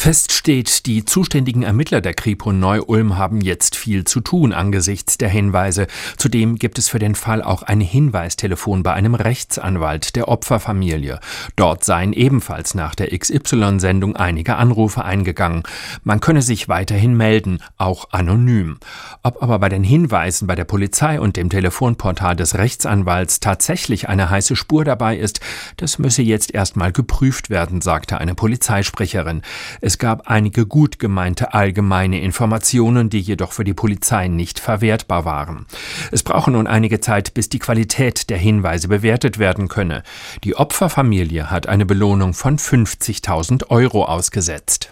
Fest steht, die zuständigen Ermittler der Kripo Neu-Ulm haben jetzt viel zu tun angesichts der Hinweise. Zudem gibt es für den Fall auch ein Hinweistelefon bei einem Rechtsanwalt der Opferfamilie. Dort seien ebenfalls nach der XY-Sendung einige Anrufe eingegangen. Man könne sich weiterhin melden, auch anonym. Ob aber bei den Hinweisen bei der Polizei und dem Telefonportal des Rechtsanwalts tatsächlich eine heiße Spur dabei ist, das müsse jetzt erstmal geprüft werden, sagte eine Polizeisprecherin. Es gab einige gut gemeinte allgemeine Informationen, die jedoch für die Polizei nicht verwertbar waren. Es brauche nun einige Zeit, bis die Qualität der Hinweise bewertet werden könne. Die Opferfamilie hat eine Belohnung von 50.000 € ausgesetzt.